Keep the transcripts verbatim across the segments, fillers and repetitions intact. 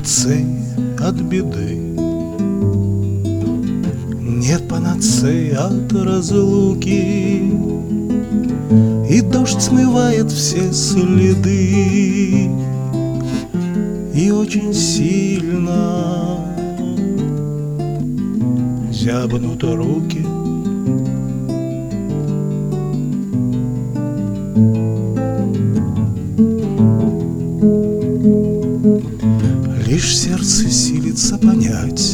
панацеи от беды, нет панацеи от разлуки, и дождь смывает все следы, и очень сильно зябнут руки. Лишь сердце силится понять,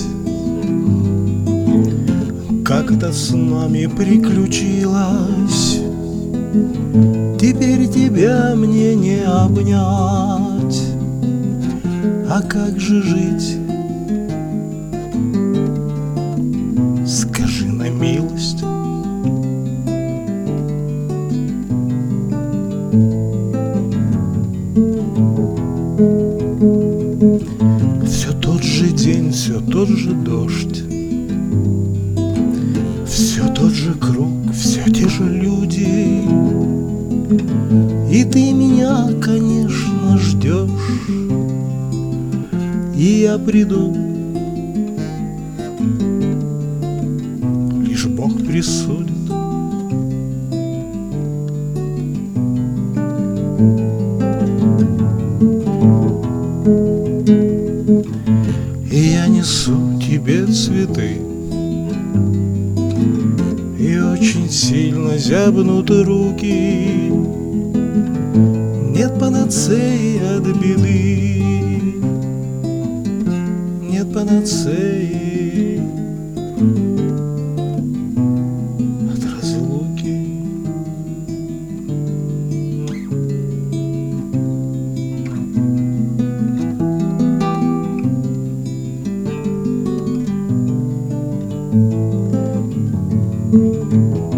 как это с нами приключилось. Теперь тебя мне не обнять, а как же жить? Скажи на милость. Все тот же день, все тот же дождь, все тот же круг, все те же люди, и ты меня, конечно, ждешь, и я приду, лишь Бог присудит. И я несу тебе цветы, и очень сильно зябнут руки, нет панацеи от беды, нет панацеи от разлуки. Thank you.